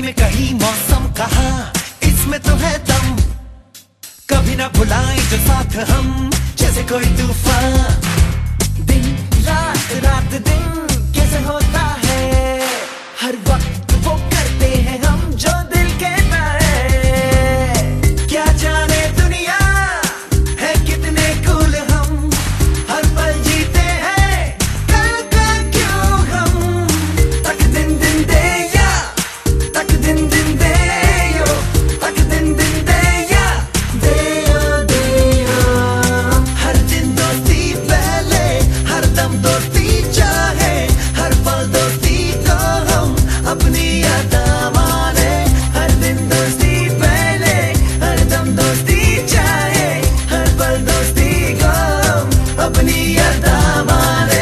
ने कही मौसम कहा, इसमें तो है दम। कभी ना भुलाए जो साथ हम, जैसे कोई तूफान। दिन रात रात दिन कैसे होता है, हर वक्त वो करते हैं हम जो दिल कहता है। क्या जाने दुनिया है कितने कूल हम, हर पल जीते हैं कल का क्यों हम। तक दिन दिन दे या तक दिन दिन दे यो, तक दिन दिन दे या दे यो। हर दिन दोस्ती पहले, हर दम दोस्ती चाहे, हर पल दोस्ती को हम अपनी अदा माने। हर दिन दोस्ती पहले, हर दम दोस्ती चाहे, हर पल दोस्ती को हम अपनी अदा माने।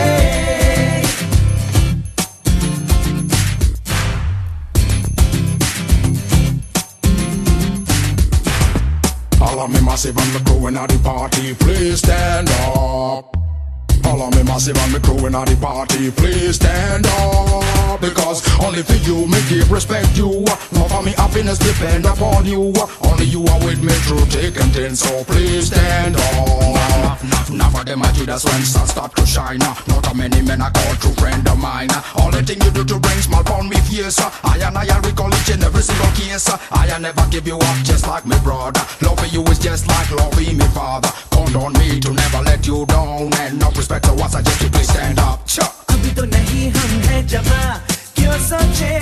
All of me massive and me crewing at the party, please stand up. All of me massive and me crewing at the party, please stand up. Because only for you me give respect you. Not for me happiness depend upon you. Only you are with me through thick and thin, so please stand up. Enough of them a Judas when sun start to shine. Not a many men I call true friend of mine. Only thing you do to bring small on me face. I recall each and every single case. I never give you up just like me brother. Love for you is just like loving me father. Count on me to never let you down. And no respect to what I just you please stand up. अभी तो नहीं हम है जवां, क्यों सोचे